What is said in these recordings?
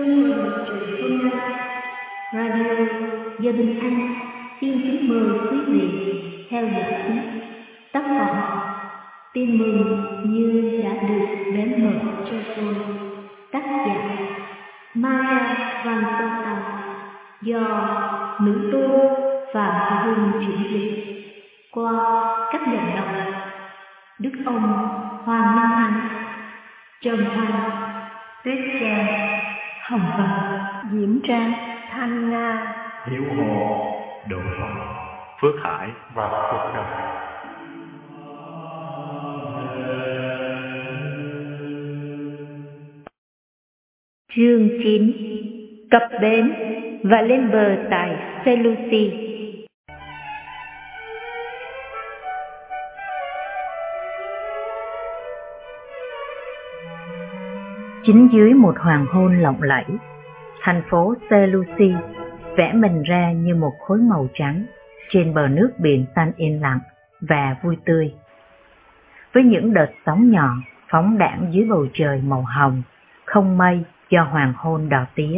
Trong buổi truyện hôm nay, Radio Gia Đình Anh xin kính mời quý vị theo dõi tiếp tác phẩm Tin mừng như đã được bén mở cho tôi, tác giả Maria Van Tông, do nữ tu Phạm Hùng chuyển dịch qua các giọng đọc Đức ông Hoàng Minh Anh, Trần Thanh, Tuyết Trang, Hồng Vân, Diễm Trang, Thanh Nga, Hiếu Hồ, Độ Hồng, Phước Hải và Phước Đồng. Chương 9. Cập bến và lên bờ tại Seleucia. Chính dưới một hoàng hôn lộng lẫy, thành phố Seleucia vẽ mình ra như một khối màu trắng trên bờ nước biển xanh yên lặng và vui tươi, với những đợt sóng nhỏ phóng đãng dưới bầu trời màu hồng không mây do hoàng hôn đỏ tía.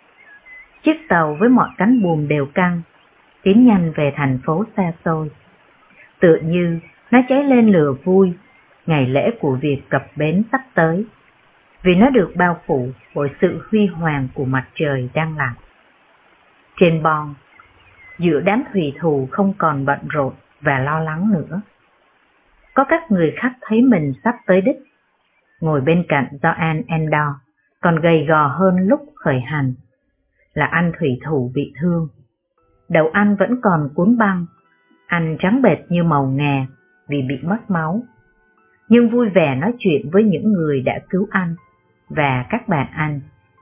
Chiếc tàu với mọi cánh buồm đều căng tiến nhanh về thành phố xa xôi, tựa như nó cháy lên lửa vui ngày lễ của việc cập bến sắp tới, vì nó được bao phủ bởi sự huy hoàng của mặt trời đang lặn. Trên bon, giữa đám thủy thủ không còn bận rộn và lo lắng nữa, có các người khách thấy mình sắp tới đích. Ngồi bên cạnh Gioan Endor, còn gầy gò hơn lúc khởi hành, là anh thủy thủ bị thương. Đầu anh vẫn còn cuốn băng, anh trắng bệch như màu ngà vì bị mất máu, nhưng vui vẻ nói chuyện với những người đã cứu anh và các bạn anh.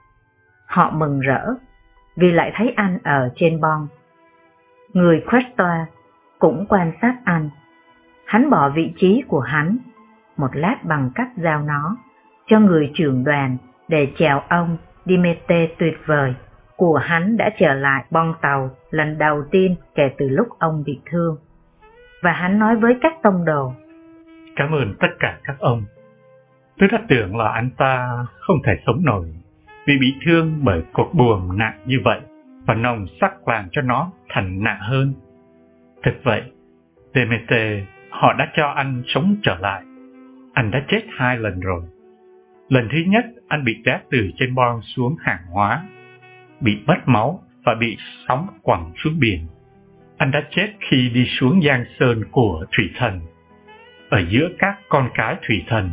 Họ mừng rỡ vì lại thấy anh ở trên bon. Người Questoa cũng quan sát anh. Hắn bỏ vị trí của hắn một lát bằng cách giao nó cho người trưởng đoàn để chào ông Dimete tuyệt vời của hắn đã trở lại bon tàu lần đầu tiên kể từ lúc ông bị thương. Và hắn nói với các tông đồ: Cảm ơn tất cả các ông. Tôi đã tưởng là anh ta không thể sống nổi vì bị thương bởi cột buồm nặng như vậy, và nòng sắt làm cho nó thành nặng hơn. Thực vậy, Demeter, họ đã cho anh sống trở lại. Anh đã chết 2 lần rồi. Lần thứ nhất, anh bị té từ trên bon xuống hàng hóa, bị mất máu và bị sóng quẳng xuống biển. Anh đã chết khi đi xuống giang sơn của thủy thần, ở giữa các con cái thủy thần.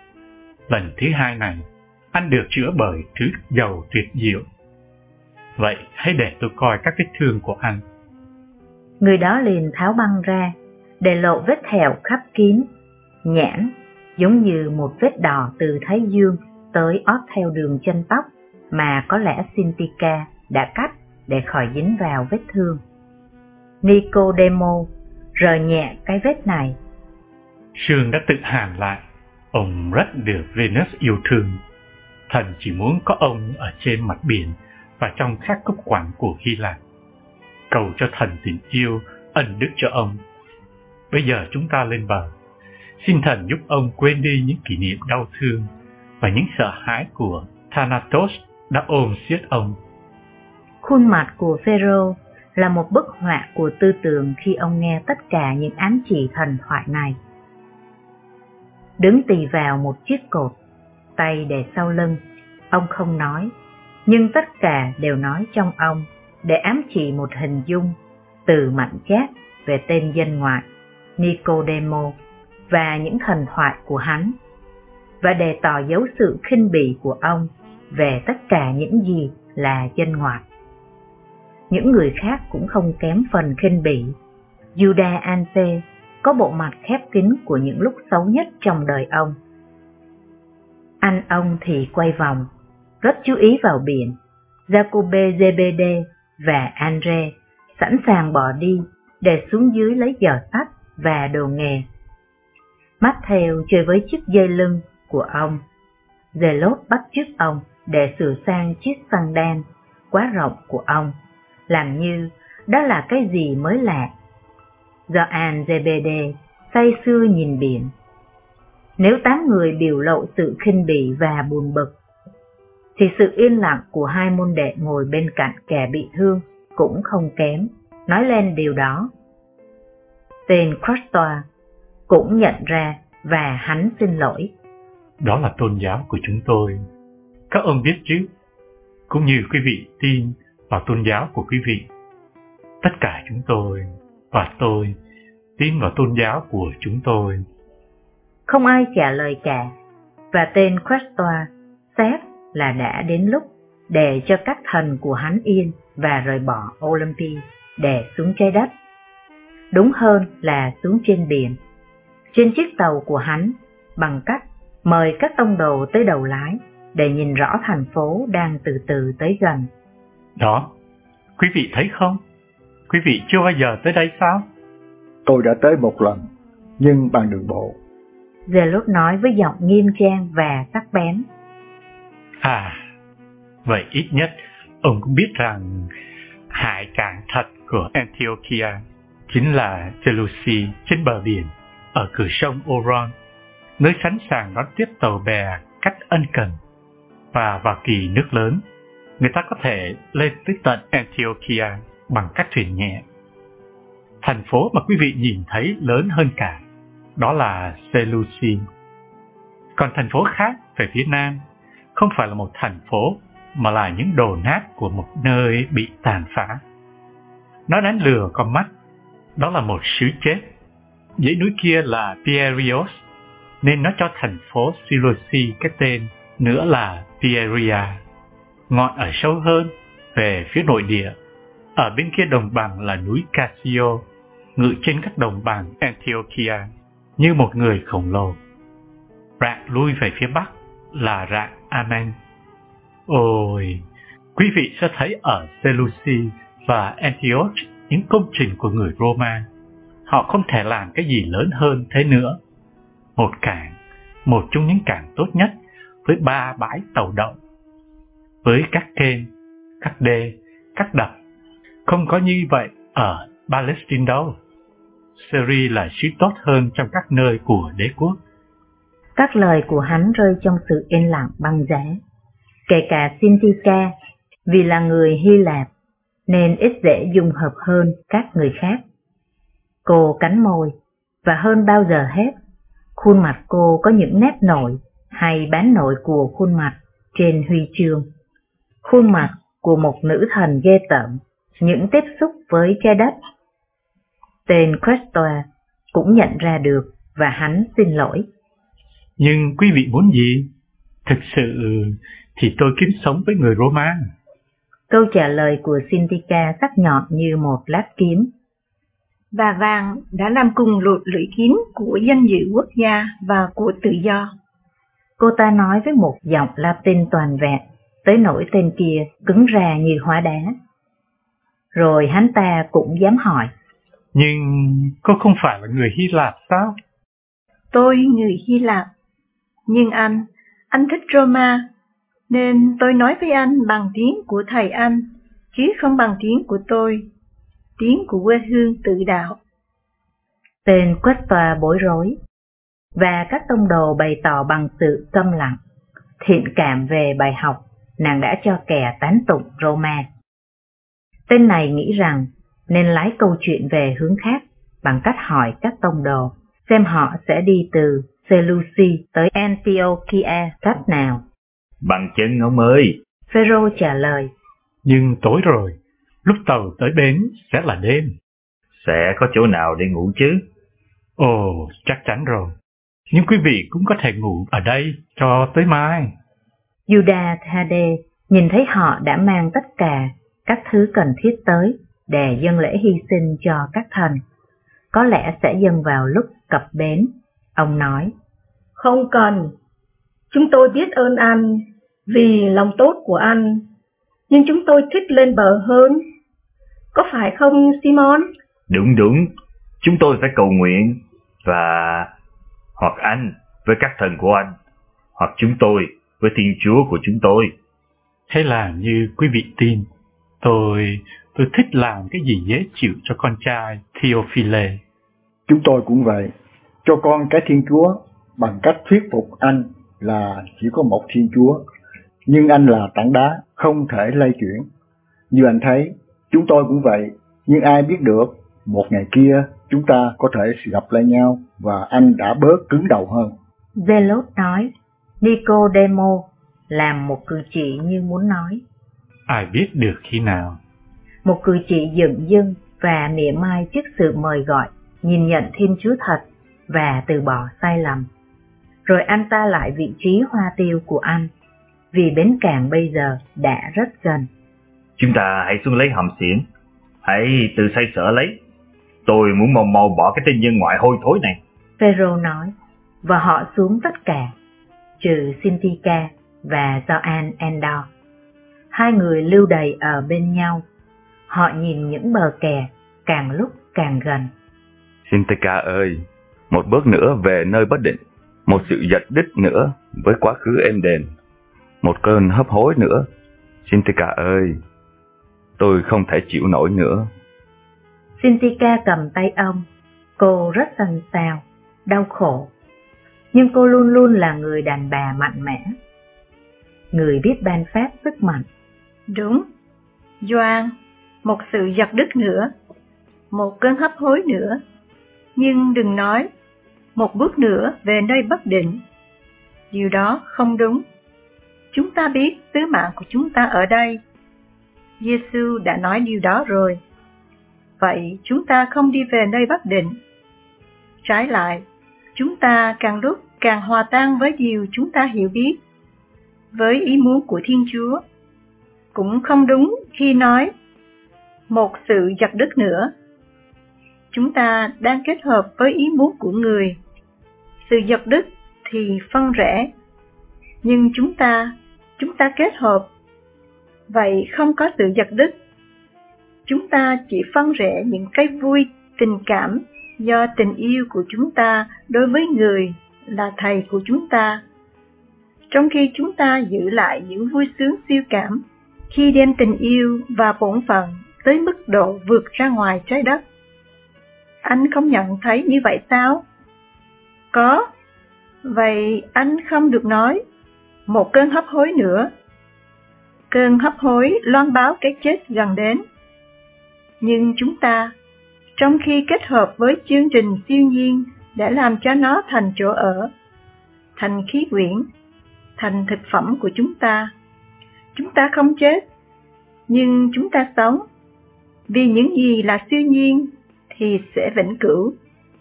Lần thứ hai này, anh được chữa bởi thứ dầu tuyệt diệu. Vậy hãy để tôi coi các vết thương của anh. Người đó liền tháo băng ra, để lộ vết thẹo khắp kín, nhãn, giống như một vết đỏ từ thái dương tới ót theo đường chân tóc mà có lẽ Sintika đã cắt để khỏi dính vào vết thương. Nicodemo rờ nhẹ cái vết này. Sương đã tự hàn lại. Ông rất được Venus yêu thương. Thần chỉ muốn có ông ở trên mặt biển và trong các cốc quán của Hy Lạp. Cầu cho thần tình yêu ân đức cho ông. Bây giờ chúng ta lên bờ. Xin thần giúp ông quên đi những kỷ niệm đau thương và những sợ hãi của Thanatos đã ôm siết ông. Khuôn mặt của Phêrô là một bức họa của tư tưởng khi ông nghe tất cả những ám chỉ thần thoại này. Đứng tì vào một chiếc cột, tay để sau lưng, ông không nói, nhưng tất cả đều nói trong ông để ám chỉ một hình dung từ mạnh chát về tên dân ngoại Nicodemo và những thần thoại của hắn, và để tỏ dấu sự khinh bỉ của ông về tất cả những gì là dân ngoại. Những người khác cũng không kém phần khinh bỉ. Judas Anpe có bộ mặt khép kín của những lúc xấu nhất trong đời ông. Anh ông thì quay vòng, rất chú ý vào biển. Jacobe Zebede và Andre sẵn sàng bỏ đi để xuống dưới lấy giỏ sắt và đồ nghề. Matthew chơi với chiếc dây lưng của ông. Zelot bắt chước ông để sửa sang chiếc xăng đan quá rộng của ông, làm như đó là cái gì mới lạ. Gioan Zebede say sưa nhìn biển. Nếu 8 người biểu lộ sự khinh bỉ và buồn bực, thì sự yên lặng của hai môn đệ ngồi bên cạnh kẻ bị thương cũng không kém, nói lên điều đó. Tên Crostoa cũng nhận ra và hắn xin lỗi. Đó là tôn giáo của chúng tôi. Các ông biết chứ, cũng như quý vị tin vào tôn giáo của quý vị. Tất cả chúng tôi và tôi tin vào tôn giáo của chúng tôi. Không ai trả lời cả, và tên Crostoa xét là đã đến lúc để cho các thần của hắn yên và rời bỏ Olympi để xuống trái đất. Đúng hơn là xuống trên biển, trên chiếc tàu của hắn, bằng cách mời các tông đồ tới đầu lái để nhìn rõ thành phố đang từ từ tới gần. Đó, quý vị thấy không? Quý vị chưa bao giờ tới đây sao? Tôi đã tới một lần, nhưng bằng đường bộ. Zealot nói với giọng nghiêm trang và sắc bén. À, vậy ít nhất ông cũng biết rằng hải cảng thật của Antiochia chính là Seleucia trên bờ biển ở cửa sông Oron, nơi sẵn sàng đón tiếp tàu bè cách ân cần. Và vào kỳ nước lớn, người ta có thể lên tới tận Antiochia bằng các thuyền nhẹ. Thành phố mà quý vị nhìn thấy lớn hơn cả, đó là Seleucia. Còn thành phố khác về phía nam không phải là một thành phố, mà là những đổ nát của một nơi bị tàn phá. Nó đánh lừa con mắt, đó là một xứ chết. Dãy núi kia là Pierios, nên nó cho thành phố Seleucia cái tên nữa là Pieria. Ngọn ở sâu hơn, về phía nội địa, ở bên kia đồng bằng là núi Cassio, ngự trên các đồng bằng Antiochia như một người khổng lồ. Rạng lui về phía bắc là rạng Amen. Ôi, quý vị sẽ thấy ở Seleucia và Antioch những công trình của người Roma. Họ không thể làm cái gì lớn hơn thế nữa. Một cảng, một trong những cảng tốt nhất, với 3 bãi tàu đậu, với các kênh, các đê, các đập. Không có như vậy ở Palestine đâu. Syria là xứ tốt hơn trong các nơi của đế quốc. Các lời của hắn rơi trong sự yên lặng băng giá. Kể cả Sintika, vì là người Hy Lạp, nên ít dễ dung hợp hơn các người khác. Cô cắn môi, và hơn bao giờ hết, khuôn mặt cô có những nét nổi hay bán nổi của khuôn mặt trên huy chương. Khuôn mặt của một nữ thần ghê tởm, những tiếp xúc với trái đất. Tên Crostoa cũng nhận ra được, và hắn xin lỗi. Nhưng quý vị muốn gì? Thực sự thì tôi kiếm sống với người Roma. Câu trả lời của Sintika sắc nhọn như một lát kiếm. Và vàng đã làm cùng lụt lưỡi kiếm của danh dự quốc gia và của tự do. Cô ta nói với một giọng Latin toàn vẹn, tới nỗi tên kia cứng ra như hóa đá. Rồi hắn ta cũng dám hỏi. Nhưng cô không phải là người Hy Lạp sao? Tôi người Hy Lạp, nhưng anh thích Roma, nên tôi nói với anh bằng tiếng của thầy anh, chứ không bằng tiếng của tôi, tiếng của quê hương tự đạo. Tên Crostoa bối rối, và các tông đồ bày tỏ bằng sự câm lặng, thiện cảm về bài học nàng đã cho kẻ tán tụng Roma. Tên này nghĩ rằng nên lái câu chuyện về hướng khác bằng cách hỏi các tông đồ xem họ sẽ đi từ Seleucia tới Antiochia cách nào. Bằng chân ông ơi. Phêrô trả lời. Nhưng tối rồi, lúc tàu tới bến sẽ là đêm. Sẽ có chỗ nào để ngủ chứ? Ồ, chắc chắn rồi. Nhưng quý vị cũng có thể ngủ ở đây cho tới mai. Judas Thade nhìn thấy họ đã mang tất cả các thứ cần thiết tới để dâng lễ hy sinh cho các thần. Có lẽ sẽ dâng vào lúc cập bến. Ông nói, không cần, chúng tôi biết ơn anh vì lòng tốt của anh, nhưng chúng tôi thích lên bờ hơn. Có phải không Simon? Đúng, chúng tôi phải cầu nguyện, và hoặc anh với các thần của anh, hoặc chúng tôi với Thiên Chúa của chúng tôi. Hay là như quý vị tin, tôi thích làm cái gì dễ chịu cho con trai Theophile. Chúng tôi cũng vậy, cho con cái Thiên Chúa bằng cách thuyết phục anh là chỉ có một Thiên Chúa, nhưng anh là tảng đá không thể lay chuyển. Như anh thấy, chúng tôi cũng vậy, nhưng ai biết được, một ngày kia chúng ta có thể gặp lại nhau và anh đã bớt cứng đầu hơn. Zelos nói. Nicodemo làm một cử chỉ như muốn nói. Ai biết được khi nào. Một cử chỉ dửng dưng và mỉa mai trước sự mời gọi, nhìn nhận Thiên Chúa thật và từ bỏ sai lầm. Rồi anh ta lại vị trí hoa tiêu của anh, vì bến cảng bây giờ đã rất gần. Chúng ta hãy xuống lấy hòm xiển, hãy tự xoay sở lấy. Tôi muốn mau mau bỏ cái tên nhân ngoại hôi thối này. Phêrô nói, và họ xuống tất cả, trừ Syntyche và Gioan Endor. Hai người lưu đày ở bên nhau. Họ nhìn những bờ kè càng lúc càng gần. Syntyche ơi, một bước nữa về nơi bất định, một sự giật đích nữa với quá khứ êm đềm, một cơn hấp hối nữa. Syntyche ơi, tôi không thể chịu nổi nữa. Syntyche cầm tay ông. Cô rất xanh xao, đau khổ. Nhưng cô luôn luôn là người đàn bà mạnh mẽ, người biết ban phát sức mạnh. Đúng, Gioan, một sự giật đứt nữa, một cơn hấp hối nữa. Nhưng đừng nói, một bước nữa về nơi bất định. Điều đó không đúng. Chúng ta biết sứ mạng của chúng ta ở đây. Giê-xu đã nói điều đó rồi. Vậy chúng ta không đi về nơi bất định. Trái lại, chúng ta càng lúc càng hòa tan với điều chúng ta hiểu biết, với ý muốn của Thiên Chúa. Cũng không đúng khi nói một sự giật đứt nữa. Chúng ta đang kết hợp với ý muốn của người. Sự giật đứt thì phân rẽ, nhưng chúng ta kết hợp. Vậy không có sự giật đứt. Chúng ta chỉ phân rẽ những cái vui tình cảm do tình yêu của chúng ta đối với người là thầy của chúng ta, trong khi chúng ta giữ lại những vui sướng siêu cảm khi đem tình yêu và bổn phận tới mức độ vượt ra ngoài trái đất. Anh không nhận thấy như vậy sao? Có. Vậy anh không được nói một cơn hấp hối nữa. Cơn hấp hối loan báo cái chết gần đến. Nhưng chúng ta, trong khi kết hợp với chương trình siêu nhiên để làm cho nó thành chỗ ở, thành khí quyển, thành thực phẩm của chúng ta không chết, nhưng chúng ta sống. Vì những gì là siêu nhiên thì sẽ vĩnh cửu.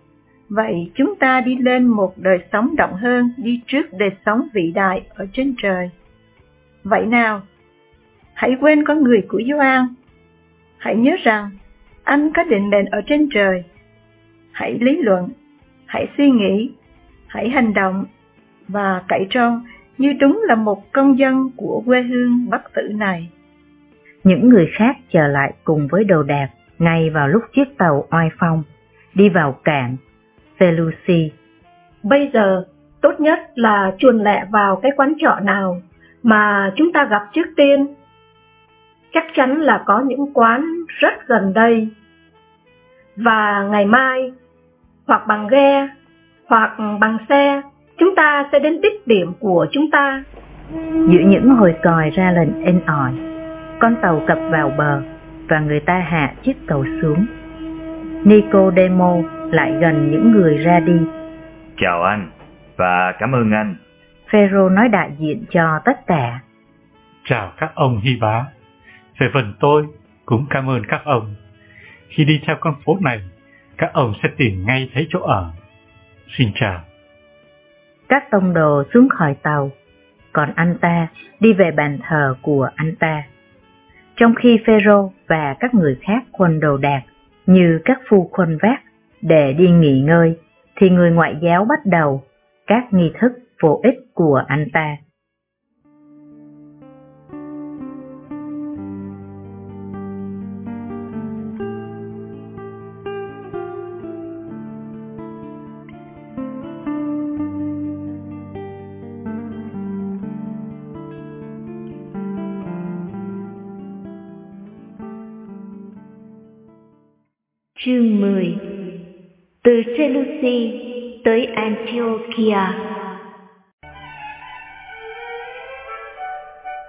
Vậy chúng ta đi lên một đời sống động hơn đi trước đời sống vĩ đại ở trên trời. Vậy nào, hãy quên con người của Gioan. Hãy nhớ rằng anh có định mệnh ở trên trời. Hãy lý luận, hãy suy nghĩ, hãy hành động và cậy trông như đúng là một công dân của quê hương Bắc Tử này. Những người khác trở lại cùng với đồ đạc ngay vào lúc chiếc tàu oai phong đi vào cảng Seleucia. Bây giờ tốt nhất là chuồn lẹ vào cái quán trọ nào mà chúng ta gặp trước tiên. Chắc chắn là có những quán rất gần đây. Và ngày mai, hoặc bằng ghe, hoặc bằng xe, chúng ta sẽ đến đích điểm của chúng ta. Giữa những hồi còi ra lệnh inh ỏi, con tàu cập vào bờ và người ta hạ chiếc tàu xuống. Nicodemo lại gần những người ra đi. Chào anh, và cảm ơn anh. Phêrô nói đại diện cho tất cả. Chào các ông Hy Bá. Về phần tôi cũng cảm ơn các ông. Khi đi theo con phố này, các ông sẽ tìm ngay thấy chỗ ở. Xin chào. Các tông đồ xuống khỏi tàu, còn anh ta đi về bàn thờ của anh ta. Trong khi Phêrô và các người khác khuân đồ đạc như các phu khuân vác để đi nghỉ ngơi, thì người ngoại giáo bắt đầu các nghi thức vô ích của anh ta. Chương 10. Từ Seleucia tới Antiochia.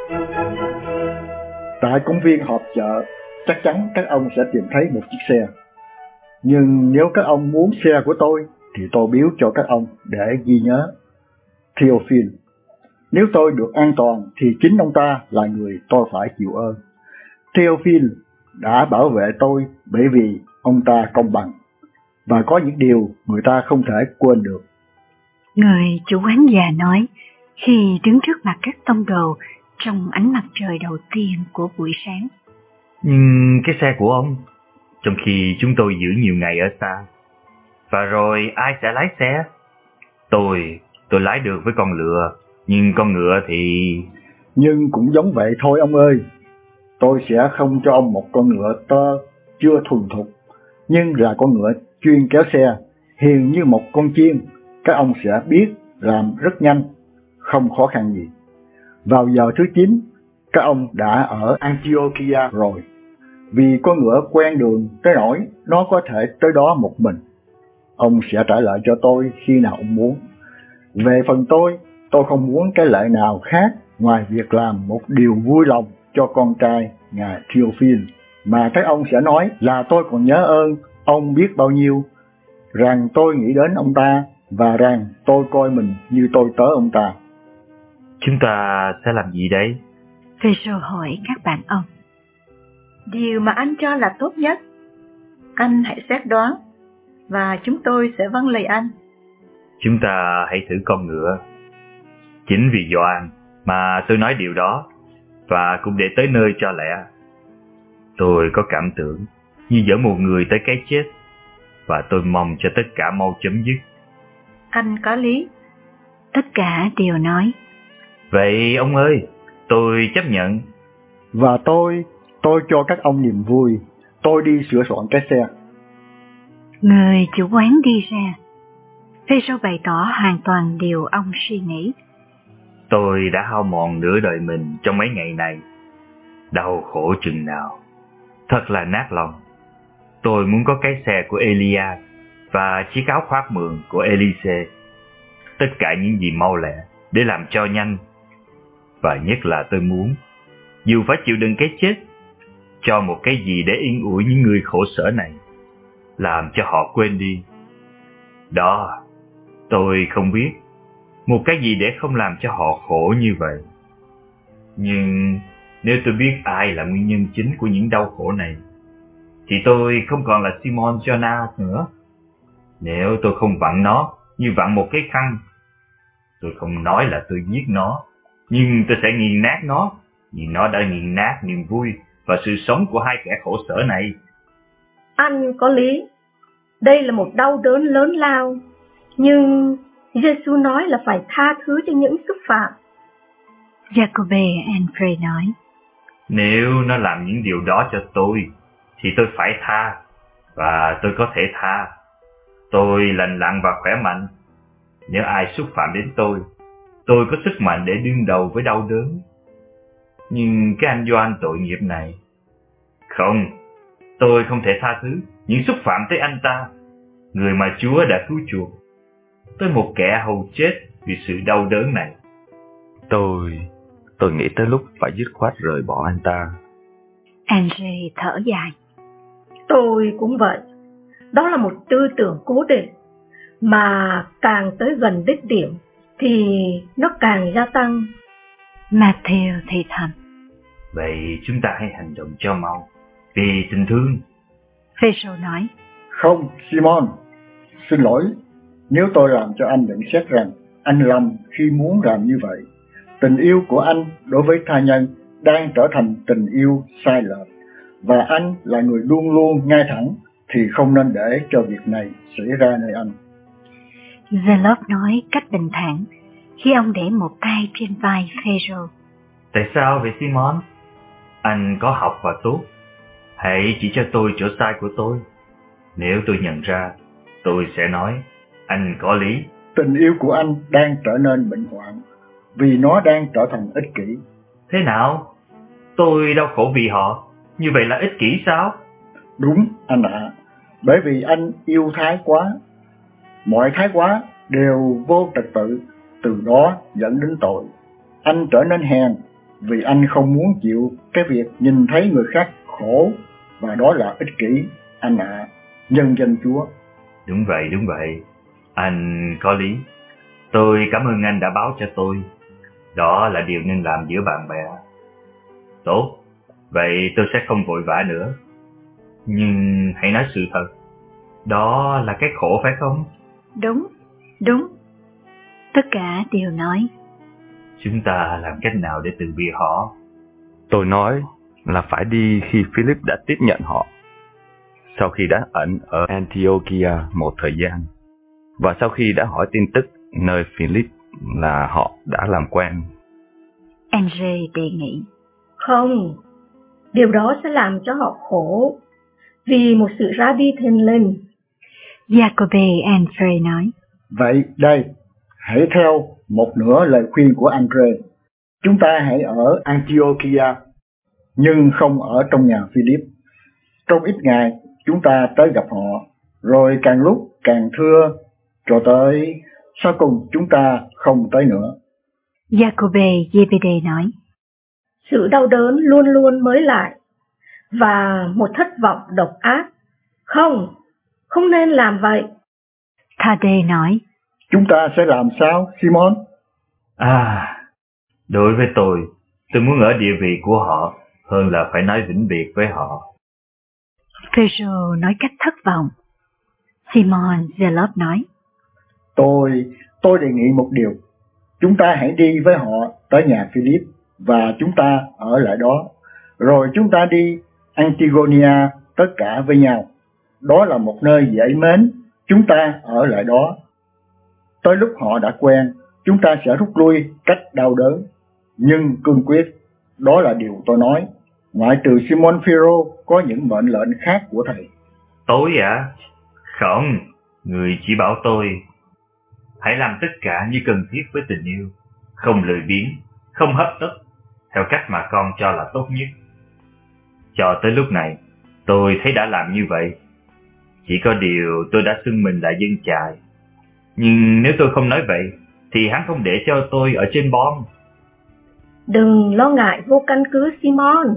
Tại công viên họp chợ, chắc chắn các ông sẽ tìm thấy một chiếc xe. Nhưng nếu các ông muốn xe của tôi, thì tôi biếu cho các ông để ghi nhớ. Theophile, nếu tôi được an toàn thì chính ông ta là người tôi phải chịu ơn. Theophile đã bảo vệ tôi bởi vì ông ta công bằng, và có những điều người ta không thể quên được. Người chủ quán già nói khi đứng trước mặt các tông đồ trong ánh mặt trời đầu tiên của buổi sáng. Nhưng cái xe của ông, trong khi chúng tôi giữ nhiều ngày ở xa, và rồi ai sẽ lái xe? Tôi lái được với con lừa, nhưng con ngựa thì... Nhưng cũng giống vậy thôi ông ơi. Tôi sẽ không cho ông một con ngựa tơ chưa thuần thục, nhưng là con ngựa chuyên kéo xe, hiền như một con chiên. Các ông sẽ biết làm rất nhanh, không khó khăn gì. Vào giờ thứ 9, các ông đã ở Antiochia rồi, vì con ngựa quen đường tới nỗi nó có thể tới đó một mình. Ông sẽ trả lại cho tôi khi nào ông muốn. Về phần tôi không muốn cái lệ nào khác ngoài việc làm một điều vui lòng cho con trai ngài Theophile, mà các ông sẽ nói là tôi còn nhớ ơn ông biết bao nhiêu, rằng tôi nghĩ đến ông ta, và rằng tôi coi mình như tôi tớ ông ta. Chúng ta sẽ làm gì đấy? Phêrô hỏi các bạn ông. Điều mà anh cho là tốt nhất. Anh hãy xét đoán, và chúng tôi sẽ vâng lời anh. Chúng ta hãy thử con ngựa. Chính vì Gioan mà tôi nói điều đó, và cũng để tới nơi cho lẽ. Tôi có cảm tưởng như dẫn một người tới cái chết, và tôi mong cho tất cả mau chấm dứt. Anh có lý. Tất cả đều nói. Vậy ông ơi, tôi chấp nhận. Và tôi cho các ông niềm vui. Tôi đi sửa soạn cái xe. Người chủ quán đi ra. Phêrô bày tỏ hoàn toàn điều ông suy nghĩ. Tôi đã hao mòn nửa đời mình trong mấy ngày này. Đau khổ chừng nào. Thật là nát lòng. Tôi muốn có cái xe của Elias và chiếc áo khoác mượn của Elise. Tất cả những gì mau lẹ để làm cho nhanh. Và nhất là tôi muốn, dù phải chịu đựng cái chết, cho một cái gì để yên ủi những người khổ sở này, làm cho họ quên đi. Đó, tôi không biết, một cái gì để không làm cho họ khổ như vậy. Nhưng nếu tôi biết ai là nguyên nhân chính của những đau khổ này, thì tôi không còn là Simon Jonas nữa. Nếu tôi không vặn nó như vặn một cái khăn, tôi không nói là tôi giết nó, nhưng tôi sẽ nghiền nát nó, vì nó đã nghiền nát niềm vui và sự sống của hai kẻ khổ sở này. Anh có lý. Đây là một đau đớn lớn lao, nhưng Giêsu nói là phải tha thứ cho những xúc phạm. Jacobe Andre nói. Nếu nó làm những điều đó cho tôi, thì tôi phải tha, và tôi có thể tha. Tôi lành lặn và khỏe mạnh. Nếu ai xúc phạm đến tôi có sức mạnh để đương đầu với đau đớn. Nhưng cái anh Gioan tội nghiệp này, không, tôi không thể tha thứ những xúc phạm tới anh ta, người mà Chúa đã cứu chuộc. Tôi một kẻ hầu chết vì sự đau đớn này. Tôi nghĩ tới lúc phải dứt khoát rời bỏ anh ta. Andre thở dài. Tôi cũng vậy. Đó là một tư tưởng cố định, mà càng tới gần đích điểm thì nó càng gia tăng. Matthew thì thầm. Vậy chúng ta hãy hành động cho mau, vì tình thương. Phêrô nói. Không, Simon, xin lỗi nếu tôi làm cho anh nhận xét rằng anh lầm khi muốn làm như vậy. Tình yêu của anh đối với tha nhân đang trở thành tình yêu sai lệch, và anh là người luôn luôn ngay thẳng, thì không nên để cho việc này xảy ra nơi anh. Zelote nói cách bình thản khi ông để một tay trên vai Phêrô. Tại sao vậy Simon? Anh có học và tốt. Hãy chỉ cho tôi chỗ sai của tôi. Nếu tôi nhận ra, tôi sẽ nói anh có lý. Tình yêu của anh đang trở nên bệnh hoạn, vì nó đang trở thành ích kỷ. Thế nào? Tôi đau khổ vì họ, như vậy là ích kỷ sao? Đúng anh ạ, bởi vì anh yêu thái quá. Mọi thái quá đều vô trật tự, từ đó dẫn đến tội. Anh trở nên hèn, vì anh không muốn chịu cái việc nhìn thấy người khác khổ, và đó là ích kỷ, anh ạ. Nhân danh Chúa. Đúng vậy. Anh có lý. Tôi cảm ơn anh đã báo cho tôi. Đó là điều nên làm giữa bạn bè. Tốt, vậy tôi sẽ không vội vã nữa. Nhưng hãy nói sự thật. Đó là cái khổ phải không? Đúng. Tất cả đều nói. Chúng ta làm cách nào để từ biệt họ? Tôi nói là phải đi khi Philip đã tiếp nhận họ. Sau khi đã ẩn ở Antiochia một thời gian, và sau khi đã hỏi tin tức nơi Philip là họ đã làm quen. Andre đề nghị. Không, điều đó sẽ làm cho họ khổ, vì một sự ra đi thình lình. Jacobe Andre nói. Vậy đây, hãy theo một nửa lời khuyên của Andre. Chúng ta hãy ở Antiochia, nhưng không ở trong nhà Philip. Trong ít ngày, chúng ta tới gặp họ, rồi càng lúc càng thưa, cho tới sau cùng chúng ta không tới nữa. Jacobe Zebede nói. Sự đau đớn luôn luôn mới lại, và một thất vọng độc ác. Không nên làm vậy. Thade nói. Chúng ta sẽ làm sao, Simon? Đối với tôi muốn ở địa vị của họ hơn là phải nói vĩnh biệt với họ. Pedro nói cách thất vọng. Simon Zelote nói. Tôi đề nghị một điều. Chúng ta hãy đi với họ tới nhà Philip, và chúng ta ở lại đó. Rồi chúng ta đi Antigonia tất cả với nhau. Đó là một nơi dễ mến, chúng ta ở lại đó. Tới lúc họ đã quen, chúng ta sẽ rút lui cách đau đớn, nhưng cương quyết. Đó là điều tôi nói. Ngoại trừ Simon Phêrô có những mệnh lệnh khác của thầy. Tôi à? Không, người chỉ bảo tôi hãy làm tất cả như cần thiết với tình yêu, không lười biếng, không hấp tấp, theo cách mà con cho là tốt nhất. Cho tới lúc này, tôi thấy đã làm như vậy. Chỉ có điều tôi đã xưng mình là dân chài. Nhưng nếu tôi không nói vậy, thì hắn không để cho tôi ở trên bon. Đừng lo ngại vô căn cứ, Simon.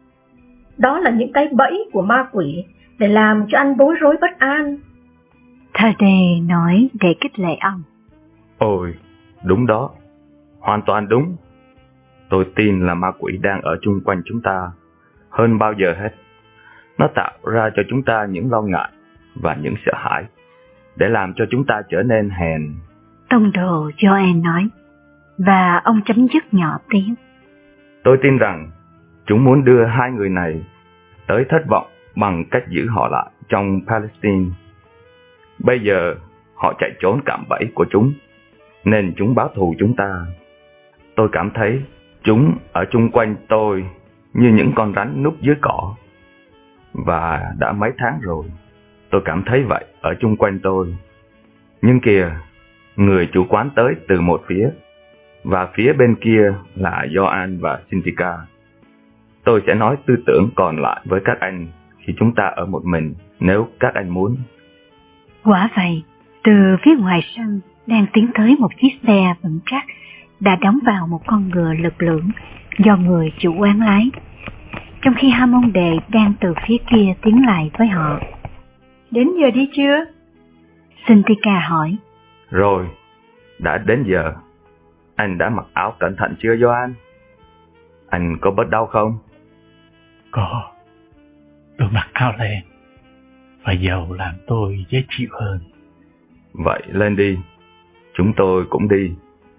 Đó là những cái bẫy của ma quỷ để làm cho anh bối rối bất an. Thade nói để khích lệ ông. Ôi, đúng đó. Hoàn toàn đúng. Tôi tin là ma quỷ đang ở chung quanh chúng ta hơn bao giờ hết. Nó tạo ra cho chúng ta những lo ngại và những sợ hãi, để làm cho chúng ta trở nên hèn. Tông đồ Joel nói, và ông chấm dứt nhỏ tiếng. Tôi tin rằng chúng muốn đưa hai người này tới thất vọng bằng cách giữ họ lại trong Palestine. Bây giờ họ chạy trốn cạm bẫy của chúng, nên chúng báo thù chúng ta. Tôi cảm thấy chúng ở chung quanh tôi như những con rắn núp dưới cỏ. Và đã mấy tháng rồi, tôi cảm thấy vậy ở chung quanh tôi. Nhưng kìa, người chủ quán tới từ một phía, và phía bên kia là Gioan và Cynthia. Tôi sẽ nói tư tưởng còn lại với các anh khi chúng ta ở một mình, nếu các anh muốn. Quả vậy, từ phía ngoài sân đang tiến tới một chiếc xe vững chắc đã đóng vào một con ngựa lực lưỡng do người chủ quán lái, trong khi hai môn đệ đang từ phía kia tiến lại với họ. Đến giờ đi chưa? Cynthia hỏi. Rồi, đã đến giờ. Anh đã mặc áo cẩn thận chưa, Gioan? Anh có bớt đau không? Có. Tôi mặc áo len, và dầu làm tôi dễ chịu hơn. Vậy lên đi, chúng tôi cũng đi.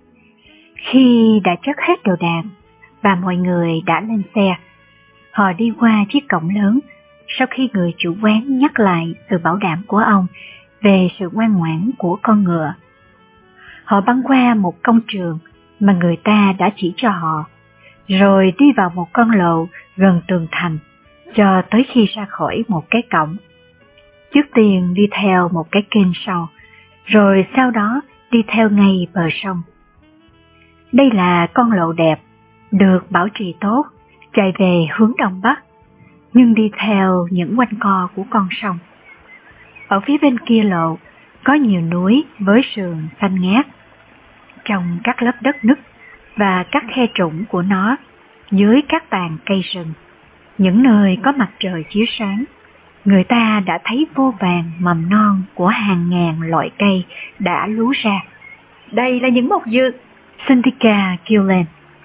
Khi đã chất hết đồ đạc và mọi người đã lên xe, họ đi qua chiếc cổng lớn sau khi người chủ quán nhắc lại sự bảo đảm của ông về sự ngoan ngoãn của con ngựa. Họ băng qua một công trường mà người ta đã chỉ cho họ, rồi đi vào một con lộ gần tường thành cho tới khi ra khỏi một cái cổng. Trước tiên đi theo một cái kênh sau, rồi sau đó đi theo ngay bờ sông. Đây là con lộ đẹp, được bảo trì tốt, chạy về hướng đông bắc, nhưng đi theo những quanh co của con sông. Ở phía bên kia lộ có nhiều núi với sườn xanh ngát. Trong các lớp đất nứt và các khe trũng của nó Dưới các tàn cây rừng, những nơi có mặt trời chiếu sáng, người ta đã thấy vô vàn mầm non của hàng ngàn loại cây đã lú ra. Đây là những mộc dược, Cynthia kêu lên.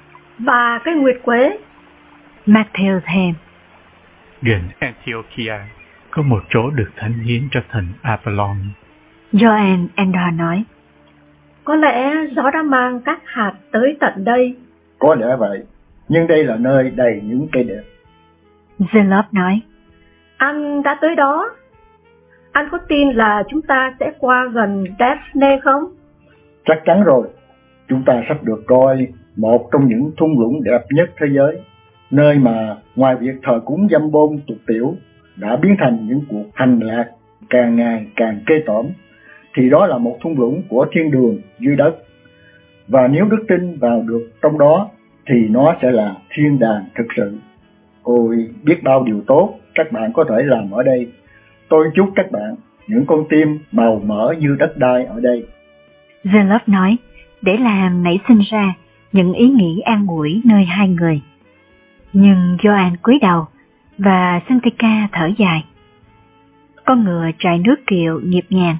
và cây nguyệt quế. Matthew thêm. Gần Antiochia có một chỗ được thánh hiến cho thần Apollon. Joan Endor nói. Có lẽ gió đã mang các hạt tới tận đây. Có lẽ vậy, nhưng đây là nơi đầy những cây đẹp. Zelob nói. Anh đã tới đó. Anh có tin là chúng ta sẽ qua gần Daphne không? Chắc chắn rồi, chúng ta sắp được coi một trong những thung lũng đẹp nhất thế giới, nơi mà ngoài việc thờ cúng dâm bôn tục tiểu đã biến thành những cuộc hành lạc càng ngày càng kê tởm, thì đó là một thung lũng của thiên đường dưới đất. Và nếu đức tin vào được trong đó thì nó sẽ là thiên đàng thực sự. Ôi, biết bao điều tốt các bạn có thể làm ở đây. Tôi chúc các bạn những con tim màu mỡ như đất đai ở đây. Zelob nói, để làm nảy sinh ra những ý nghĩ an ủi nơi hai người. Nhưng Joan cúi đầu và Cynthia thở dài. Con ngựa chạy nước kiệu nhịp nhàng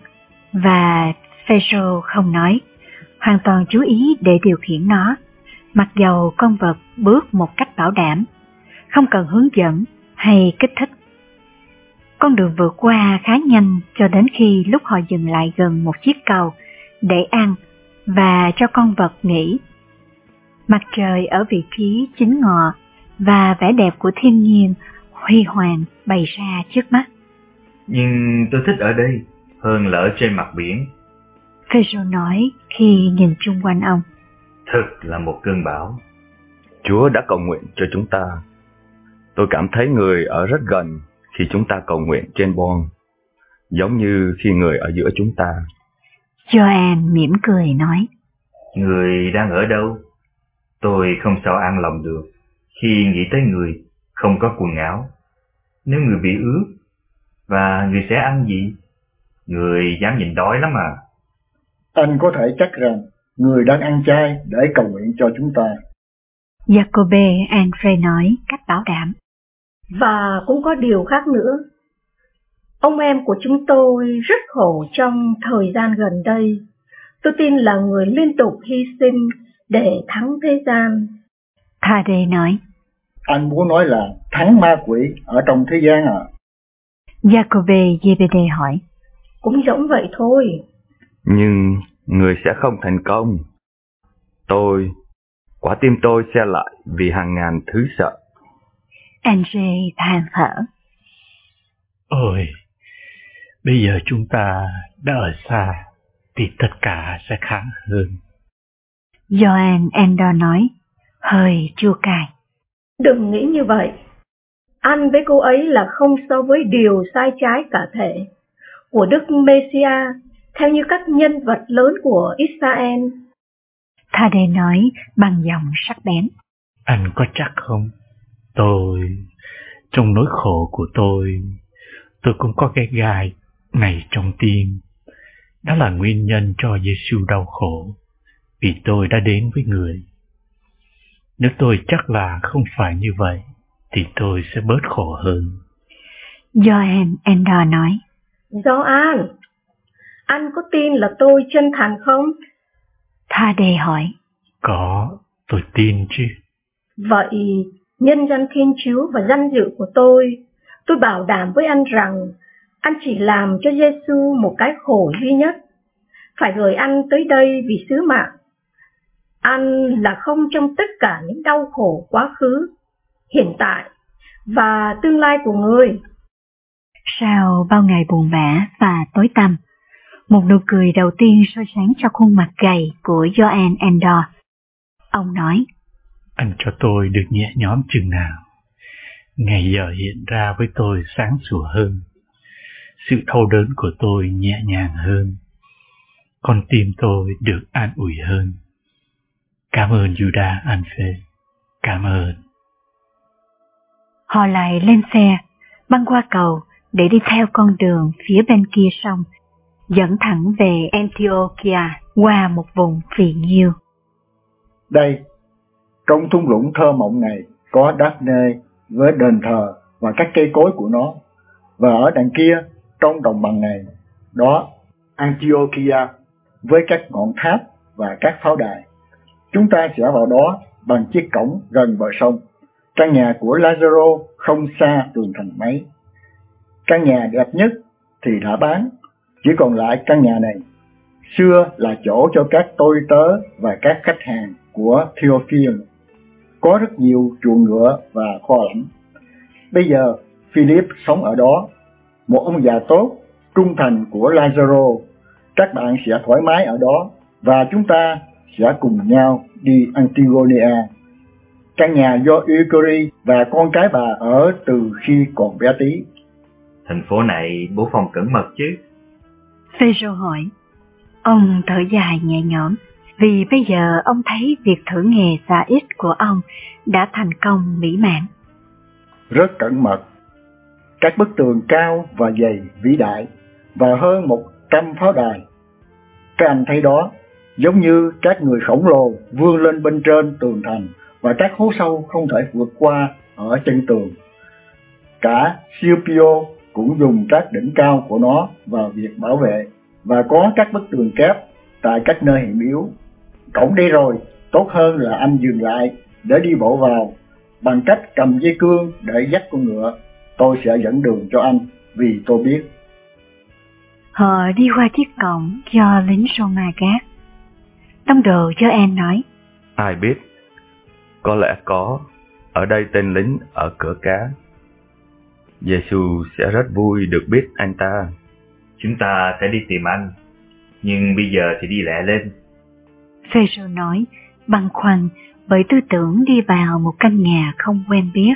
và Phêrô không nói, hoàn toàn chú ý để điều khiển nó, mặc dầu con vật bước một cách bảo đảm, không cần hướng dẫn hay kích thích. Con đường vượt qua khá nhanh cho đến khi lúc họ dừng lại gần một chiếc cầu để ăn và cho con vật nghỉ. Mặt trời ở vị trí chính ngọ và vẻ đẹp của thiên nhiên huy hoàng bày ra trước mắt. Nhưng tôi thích ở đây hơn là ở trên mặt biển. Phêrô nói khi nhìn chung quanh ông. Thật là một cơn bão. Chúa đã cầu nguyện cho chúng ta. Tôi cảm thấy người ở rất gần khi chúng ta cầu nguyện trên Bon, giống như khi người ở giữa chúng ta. Joan mỉm cười nói. Người đang ở đâu? Tôi không sao an lòng được khi nghĩ tới người không có quần áo. Nếu người bị ướt, và người sẽ ăn gì? Người dám nhịn đói lắm à. Anh có thể chắc rằng người đang ăn chay để cầu nguyện cho chúng ta. Jacobe Andre nói cách bảo đảm. Và cũng có điều khác nữa. Ông em của chúng tôi rất khổ trong thời gian gần đây. Tôi tin là người liên tục hy sinh để thắng thế gian. Thade nói. Anh muốn nói là thắng ma quỷ ở trong thế gian à? Jacobe Zebede hỏi. Cũng giống vậy thôi. Nhưng người sẽ không thành công. Quả tim tôi xe lại vì hàng ngàn thứ sợ. Andre than thở. Ôi, bây giờ chúng ta đã ở xa thì tất cả sẽ khác hơn. Joan Endor nói, hơi chua cay. Đừng nghĩ như vậy. Anh với cô ấy là không so với điều sai trái cả thể của Đức Messia theo như các nhân vật lớn của Israel. Thade nói bằng giọng sắc bén. Anh có chắc không? Trong nỗi khổ của tôi cũng có cái gai này trong tim. Đó là nguyên nhân cho Giêsu đau khổ, vì tôi đã đến với người. Nếu tôi chắc là không phải như vậy, thì tôi sẽ bớt khổ hơn. Joan Endor nói. Gioan, anh có tin là tôi chân thành không? Thade hỏi. Có, tôi tin chứ. Vậy, nhân danh Thiên Chúa và danh dự của tôi bảo đảm với anh rằng anh chỉ làm cho Giêsu một cái khổ duy nhất, phải gửi anh tới đây vì sứ mạng. Anh là không trong tất cả những đau khổ quá khứ, hiện tại và tương lai của người. Sau bao ngày buồn bã và tối tăm, một nụ cười đầu tiên soi sáng cho khuôn mặt gầy của Joan Endor. Ông nói, anh cho tôi được nhẹ nhõm chừng nào. Ngày giờ hiện ra với tôi sáng sủa hơn. Sự đau đớn của tôi nhẹ nhàng hơn. Con tim tôi được an ủi hơn. Cảm ơn Judas Anphe. Cảm ơn. Họ lại lên xe, băng qua cầu để đi theo con đường phía bên kia sông, dẫn thẳng về Antiochia qua một vùng phì nhiêu. Đây, trong thung lũng thơ mộng này, có Daphne với đền thờ và các cây cối của nó. Và ở đằng kia, trong đồng bằng này, đó Antiochia với các ngọn tháp và các pháo đài. Chúng ta sẽ vào đó bằng chiếc cổng gần bờ sông. Căn nhà của Lazaro không xa tường thành mấy. Căn nhà đẹp nhất thì đã bán, chỉ còn lại căn nhà này. Xưa là chỗ cho các tôi tớ và các khách hàng của Theophile. Có rất nhiều chuồng ngựa và kho lạnh. Bây giờ Philip sống ở đó, một ông già tốt, trung thành của Lazaro. Các bạn sẽ thoải mái ở đó và chúng ta sẽ cùng nhau đi Antigonia. Căn nhà do Eucuri và con cái bà ở từ khi còn bé tí. Thành phố này bố phòng cẩn mật chứ? Phêrô hỏi. Ông thở dài nhẹ nhõm, vì bây giờ ông thấy việc thử nghề xa ít của ông đã thành công mỹ mãn. Rất cẩn mật. Các bức tường cao và dày vĩ đại và hơn 100 pháo đài. Các anh thấy đó, giống như các người khổng lồ vươn lên bên trên tường thành và các hố sâu không thể vượt qua ở chân tường. Cả Scipio cũng dùng các đỉnh cao của nó vào việc bảo vệ và có các bức tường kép tại các nơi hiểm yếu. Cổng đi rồi, tốt hơn là anh dừng lại để đi bộ vào bằng cách cầm dây cương để dắt con ngựa. Tôi sẽ dẫn đường cho anh vì tôi biết. Họ đi qua chiếc cổng do lính Roma gác. Tông đồ Gioan nói. Ai biết, có lẽ có ở đây tên lính ở cửa cá. Giêsu sẽ rất vui được biết anh ta. Chúng ta sẽ đi tìm anh, nhưng bây giờ thì đi lẹ lên. Phêrô nói, băn khoăn bởi tư tưởng đi vào một căn nhà không quen biết.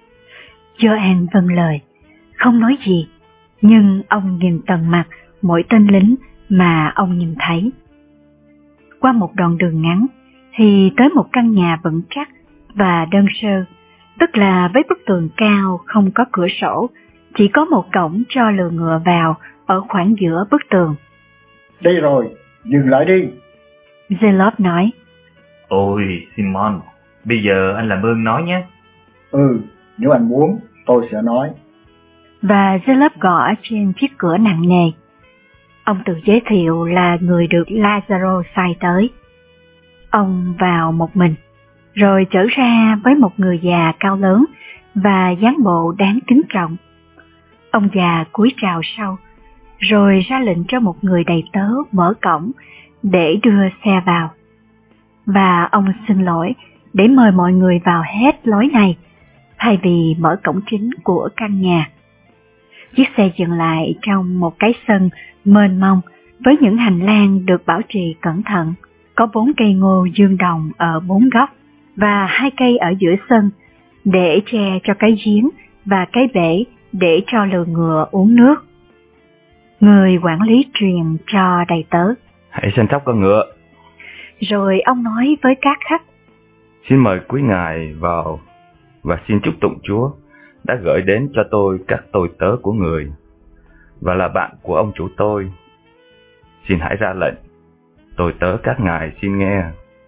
Gioan vâng lời, không nói gì, nhưng ông nhìn tận mặt mỗi tên lính mà ông nhìn thấy. Qua một đoạn đường ngắn thì tới một căn nhà vững chắc và đơn sơ, tức là với bức tường cao không có cửa sổ, chỉ có một cổng cho lừa ngựa vào ở khoảng giữa bức tường. Đây rồi, dừng lại đi. Zelote nói. Ôi Simon, bây giờ anh làm ơn nói nhé. Nếu anh muốn, tôi sẽ nói. Và Zelote gõ trên chiếc cửa nặng nề. Ông tự giới thiệu là người được Lazaro sai tới. Ông vào một mình, rồi trở ra với một người già cao lớn và dáng bộ đáng kính trọng. Ông già cúi chào sau, rồi ra lệnh cho một người đầy tớ mở cổng để đưa xe vào. Và ông xin lỗi để mời mọi người vào hết lối này, thay vì mở cổng chính của căn nhà. Chiếc xe dừng lại trong một cái sân mênh mông với những hành lang được bảo trì cẩn thận. Có 4 cây ngô dương đồng ở 4 góc và 2 cây ở giữa sân để che cho cái giếng và cái bể để cho lừa ngựa uống nước. Người quản lý truyền cho đầy tớ. Hãy săn sóc con ngựa. Rồi ông nói với các khách. Xin mời quý ngài vào và xin chúc tụng Chúa đã gửi đến cho tôi các tôi tớ của người và là bạn của ông chủ tôi. Xin hãy ra lệnh, tôi tớ các ngài xin nghe.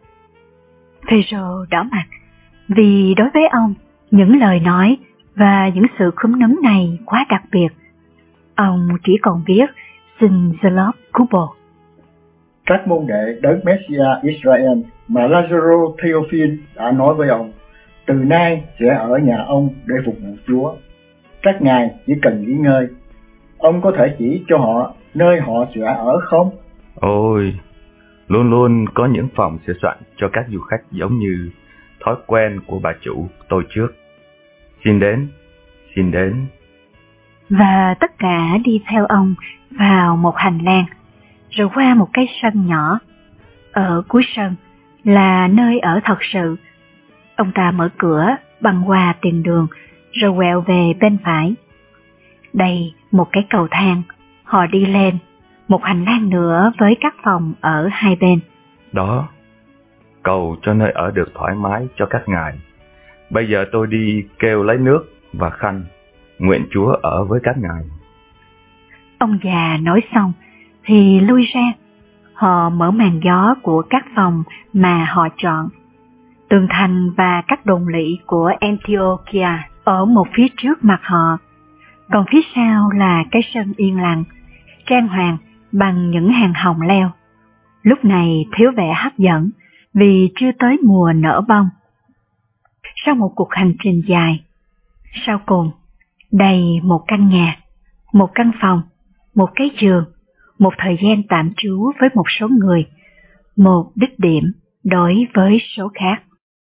Phêrô đỏ mặt vì đối với ông, những lời nói và những sự khúm núm này quá đặc biệt. Ông chỉ còn viết xin Zelote cứu bộ. Các môn đệ đấng Messiah Israel mà Lazaro Theophile đã nói với ông, từ nay sẽ ở nhà ông để phục vụ Chúa. Các ngài chỉ cần nghỉ ngơi. Ông có thể chỉ cho họ nơi họ sẽ ở không? Ôi, luôn luôn có những phòng sửa soạn cho các du khách giống như thói quen của bà chủ tôi trước. Xin đến, xin đến. Và tất cả đi theo ông vào một hành lang, rồi qua một cái sân nhỏ. Ở cuối sân là nơi ở thật sự. Ông ta mở cửa băng qua tiền đường, rồi quẹo về bên phải. Đây một cái cầu thang, họ đi lên, một hành lang nữa với các phòng ở hai bên. Đó, cầu cho nơi ở được thoải mái cho các ngài. Bây giờ tôi đi kêu lấy nước và khăn, nguyện Chúa ở với các ngài. Ông già nói xong thì lui ra. Họ mở màn gió của các phòng mà họ chọn. Tường thành và các đồn lỵ của Antiochia ở một phía trước mặt họ, còn phía sau là cái sân yên lặng, trang hoàng bằng những hàng hồng leo. Lúc này thiếu vẻ hấp dẫn vì chưa tới mùa nở bông. Sau một cuộc hành trình dài, sau cùng, đầy một căn nhà, một căn phòng, một cái giường, một thời gian tạm trú với một số người, một đích điểm đối với số khác.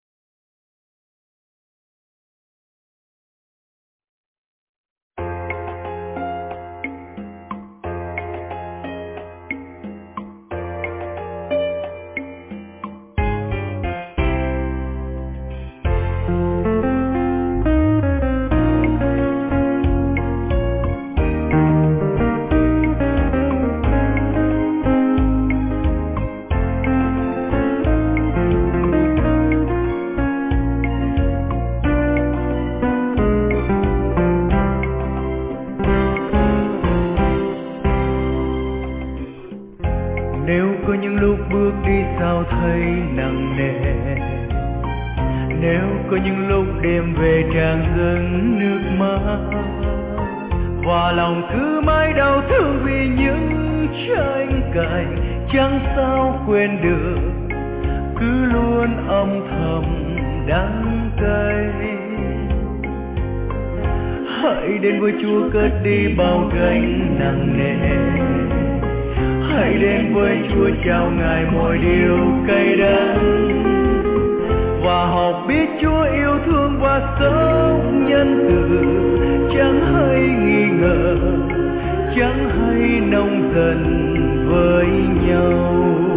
Nếu có những lúc bước đi sao thấy nặng nề, nếu có những lúc đêm về tràn dâng nước mắt, và lòng cứ mãi đau thương vì những tranh cãi chẳng sao quên được, cứ luôn âm thầm đắng cay. Hãy đến với Chúa cất đi bao gánh nặng nề, hãy đến với Chúa chào Ngài mọi điều cay đắng, và học biết Chúa yêu thương và sống nhân từ, chẳng hay nghi ngờ, chẳng hay nông dần với nhau.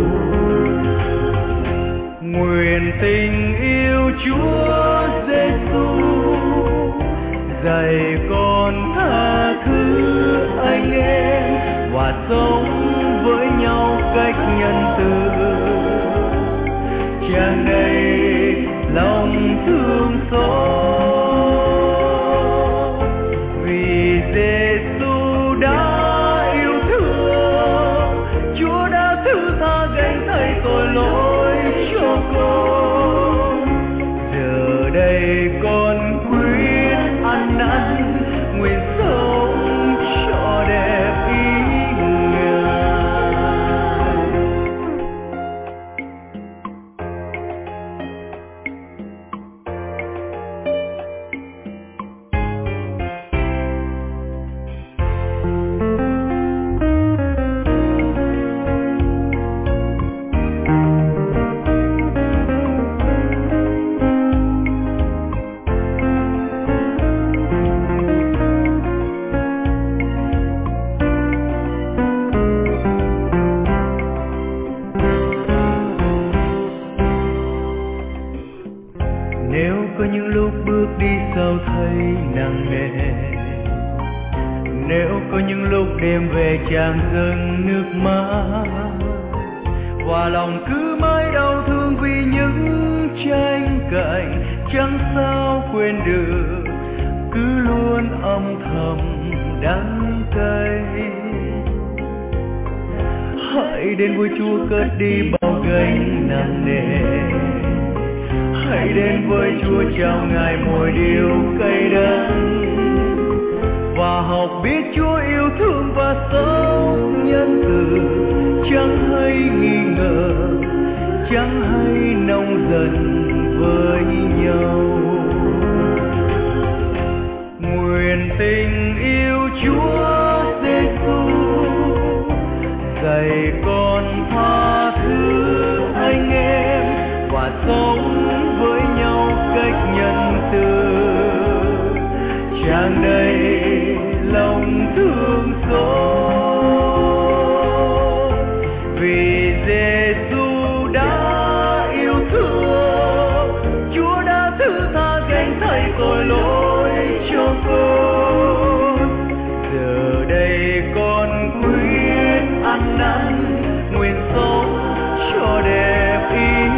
Nguyện tình yêu Chúa Giêsu dạy con tha thứ anh em và sống với nhau cách nhân từ, tràn đầy lòng thương xót. Vì Giêsu đã yêu thương, Chúa đã thứ tha gánh thay tội lỗi cho con. Giờ đây con quyết ăn năn, nguyện sống cho đẹp ý đêm về tràn dâng nước mắt, và lòng cứ mãi đau thương vì những tranh cãi chẳng sao quên được, cứ luôn âm thầm đắng cay. Hãy đến với Chúa cất đi bao gánh nặng nề, hãy đến với Chúa chào Ngài mọi điều cay đắng, và học biết Chúa yêu thương và sống nhân từ, chẳng hay nghi ngờ, chẳng hay nông dần với nhau. Nguyện tình yêu Chúa Giêsu dạy con tha thứ anh em và sống với nhau cách nhân từ, tràn đầy lòng thương xót. Vì Giêsu đã yêu thương, Chúa đã thứ tha gánh thay tội lỗi cho con. Giờ đây con quyết ăn năn, nguyện sống cho đẹp ý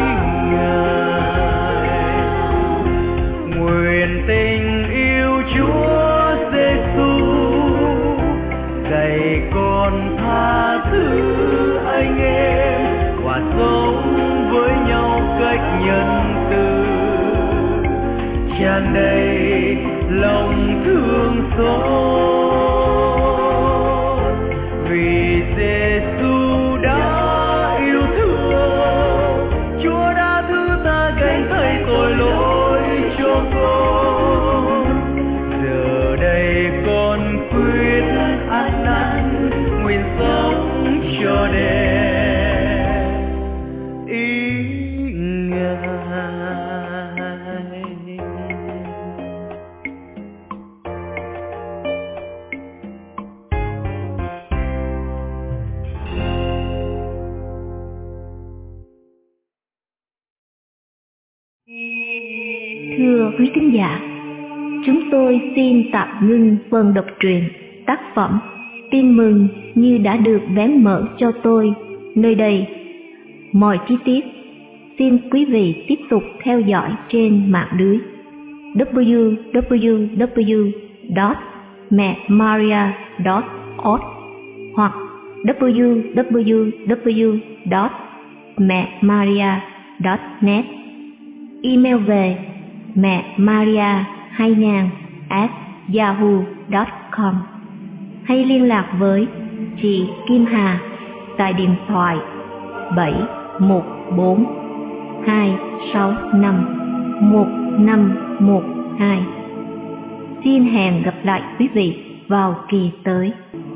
Ngài. Nguyện tình yêu Chúa Giêsu tràn đầy lòng thương xót, vì Giêsu đã yêu thương, Chúa đã thứ ta gánh thay tội lỗi cho con. Giờ đây con quyết ăn năn, nguyện sống cho đẹp ý Ngài. Thưa quý thính giả, chúng tôi xin tạm ngưng phần đọc truyện tác phẩm Tin mừng như đã được vén mở cho tôi nơi đây. Mọi chi tiết xin quý vị tiếp tục theo dõi trên mạng lưới www.memaria.org hoặc www.memaria.net. Email về memaria2000@yahoo.com hay liên lạc với chị Kim Hà tại điện thoại 714-265-1512. Xin hẹn gặp lại quý vị vào kỳ tới.